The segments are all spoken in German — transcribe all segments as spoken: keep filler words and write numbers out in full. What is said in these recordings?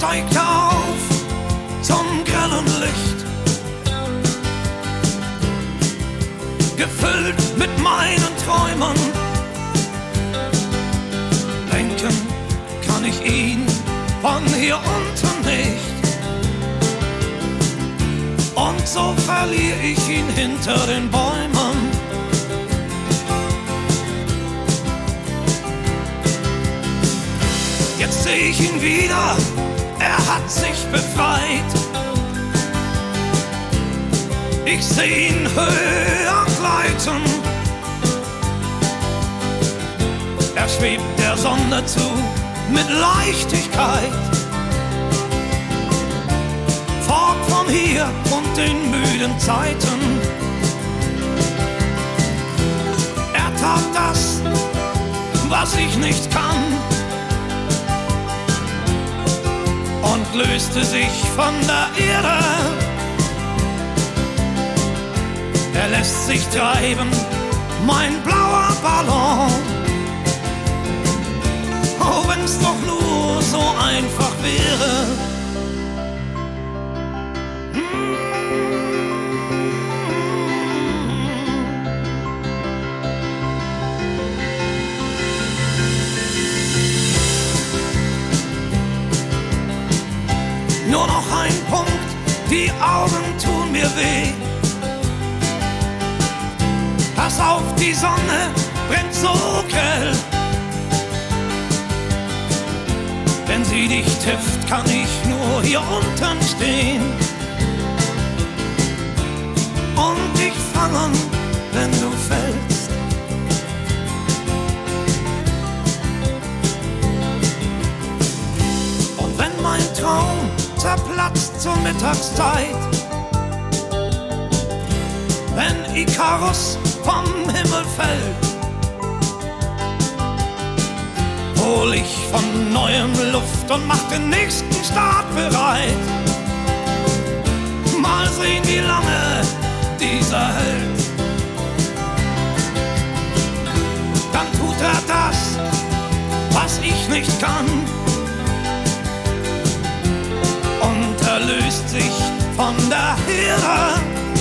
steigt er auf zum grellen Licht, gefüllt mit meinen Träumen. Lenken kann ich ihn von hier unten nicht, und so verliere ich ihn hinter den Bäumen. Jetzt seh ich ihn wieder, er hat sich befreit. Ich seh ihn höher gleiten, er schwebt der Sonne zu mit Leichtigkeit. Fort von hier und den müden Zeiten. Er tat das, was ich nicht kann, und löste sich von der Erde. Er lässt sich treiben, mein blauer Ballon. Oh, wenn's doch nur so einfach wäre. Nur noch ein Punkt, die Augen tun mir weh. Pass auf, die Sonne brennt so grell. Wenn sie dich trifft, kann ich nur hier unten stehen und dich fangen, wenn du fällst. Und wenn mein Traum zerplatzt zur Mittagszeit, wenn Ikarus vom Himmel fällt, hol ich von neuem Luft und mach den nächsten Start bereit. Mal sehen, wie lange dieser hält. Dann tut er das, was ich nicht kann, und er löst sich von der Herde,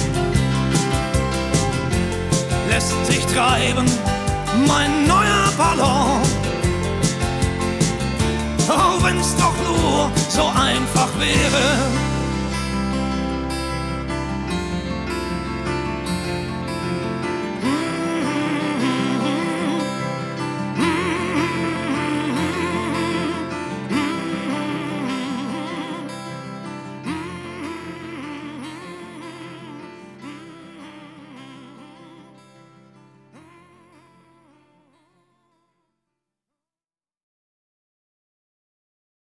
lässt sich treiben, mein neuer Ballon. Oh, wenn's doch nur so einfach wäre.